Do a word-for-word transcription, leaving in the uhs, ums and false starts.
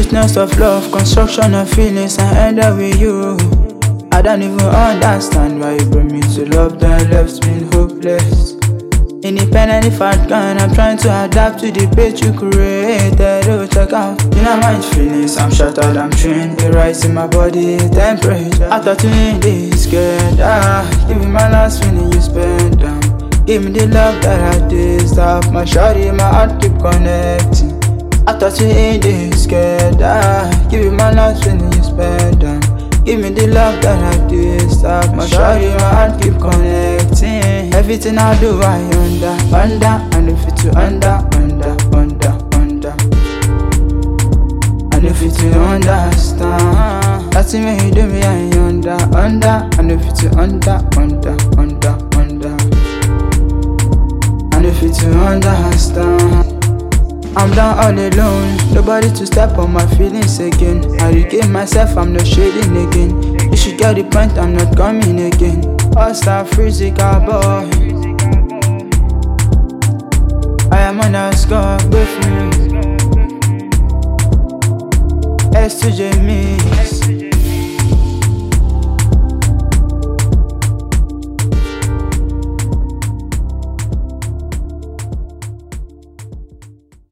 Business of love, construction of feelings, I end up with you. I don't even understand why you brought me to love that left me hopeless. Independent if I can, I'm trying to adapt to the page you created. Oh, check out, you know my feelings, I'm shattered, I'm trained. It rise in my body temperature. I thought you ain't this scared. Ah, give me my last feeling you spent down. Give me the love that I deserve. My shawty, my heart keep connecting. I thought you ain't this scared. Ah, give me my last feeling you spent down. Give me the love that I deserve. My shawty, my heart keep connecting. Everything I do, I under, under, and if it's under, under, under, under. And if it's understand, that's the way you do me, I under, under, and if it's under, under, under, under. And if it's understand. I'm down all alone, nobody to step on my feelings again. I regain myself, I'm not shading again. You should get the point, I'm not coming again. All-star physical boy, I am on a score, with me S to J mix.